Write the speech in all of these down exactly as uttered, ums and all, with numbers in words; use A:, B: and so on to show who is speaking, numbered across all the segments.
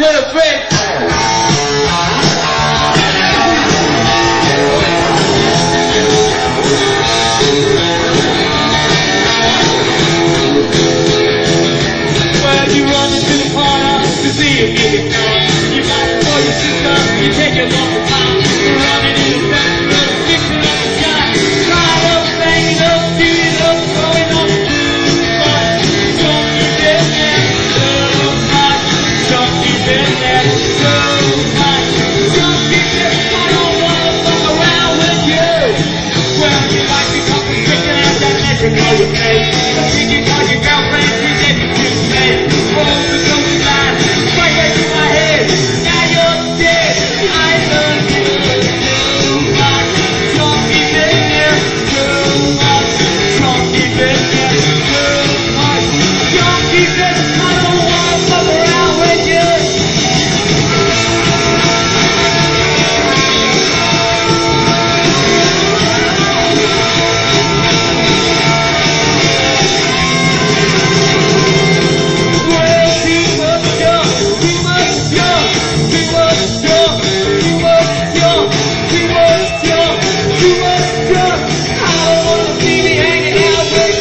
A: two, three. Well, you run into the corner to see if you can come. You got to call your sister, you take it off the top. You're running in the bathroom, fixing up the shot. Right up, banging up, shooting up, throwing up too much. Don't keep it there too much. Don't keep it there too much. Don't keep it, I don't want to fuck around with you. Well, you might be fucking sick and have that metric on your face. But you can call your girlfriend, you get it too late. Roll the gold line, right back to my head. Now you're dead. I love you too much. Don't keep it there too much. Don't keep it there too much. Don't keep it. I don't wanna fuck around with you. Well, too much young, too much young, too much young, too much young, too much young, too much young. I don't wanna see me hanging out with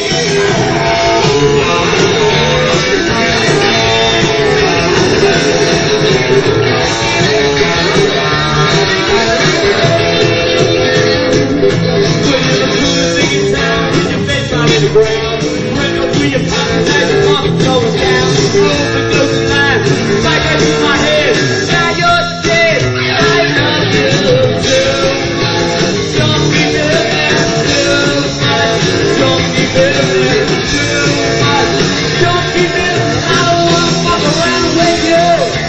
A: Put in the coolest thing in town, get your face right in the ground. Bring up to your pockets as your pockets going down. Roll the gold line, right back to my head. Now you're dead. I love you too much. Don't keep it there too much. Don't keep it there too much. Don't keep it. I don't wanna fuck around with you.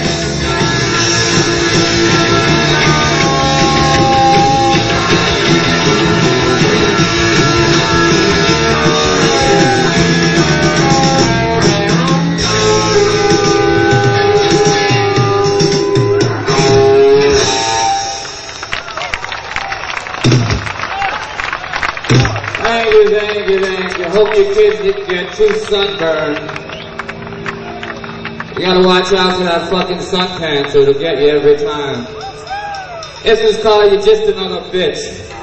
A: Thank you, thank you, thank you. Hope your kids didn't get too sunburned. You gotta watch out for that fucking suntan, so it'll get you every time. This is called You're Just Another Bitch.